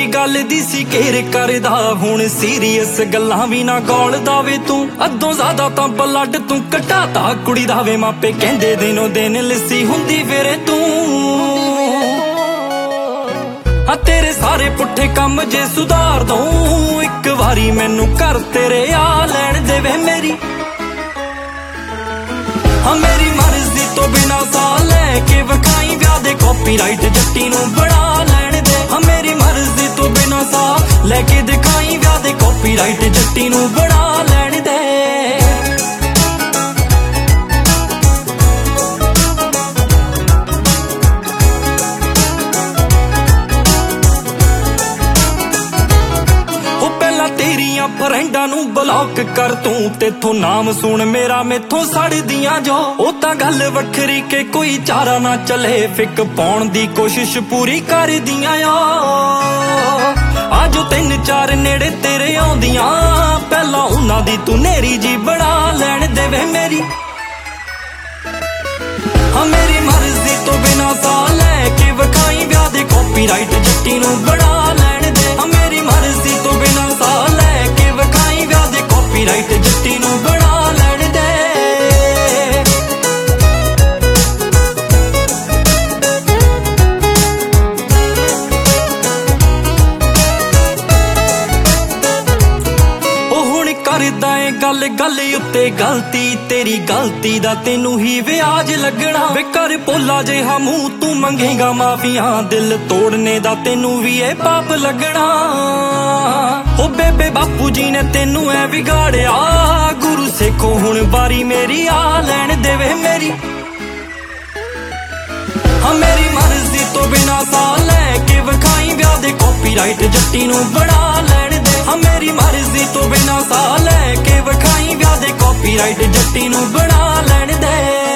गल दी सी घेर करदा हुण सीरीअस गल्लां भी ना गौलदा वे तू अद्दों ज़्यादा तां ब्लड तू घटाता कुड़ी दा वे मापे कहंदे दिनों दिन लिस्सी हुंदी फिरे तू तेरे सारे पुट्ठे कम जे सुधार दूं एक वारी मैनू कर तेरे आ लैण दे वे मेरी मेरी मर्जी तो बिना सा लैके वखाई व्याह दे कॉपीराइट जट्टी नू बना लैण दे मेरी मर्जी तो बिना सा लैके दिखाई व्याह दे कॉपीराइट जट्टी नू बना लैण दे तेरिया फ्रेंडा नू ब्लॉक कर तू तेथों नाम सुन मेरा मेथों सड़दियां जो ओ तां गल वखरी के कोई चारा ना चले फिक पाउण दी कोशिश पूरी कर दियां आज 3-4 नेड़े तेरे आउंदियां पहला उन्हां दी तू नेरी जी बना लैण देवे मेरी मेरी मर्जी तो बिना सा लैके वखाई व्याह दे कॉपीराइट जट्टी नू बना लैण दे मेरी मर्जी तो बिना सा लैके वखाई व्याह दे कॉपीराइट जट्टी नू बना लैण दे करदा है गल गल उत्ते गलती तेरी गलती दा तेनू ही व्याज लगना वे कर भोला जिहा मूंह तू मंगेगा माफिया दिल तोड़ने दा तेनू भी ए पाप लगना ओ बेबे बापू जी ने तेनू ऐ बिगाड़िया गुरु सिखो हुण बारी मेरी आ लैण देवे मेरी मेरी मर्जी तो बिना सा लैके वखाई व्याह दे कॉपीराइट जट्टी नू बना लैण दे मेरी मर्जी तो बिना सा लैके वखाई व्याह दे कॉपीराइट जट्टी नू बना लैण दे।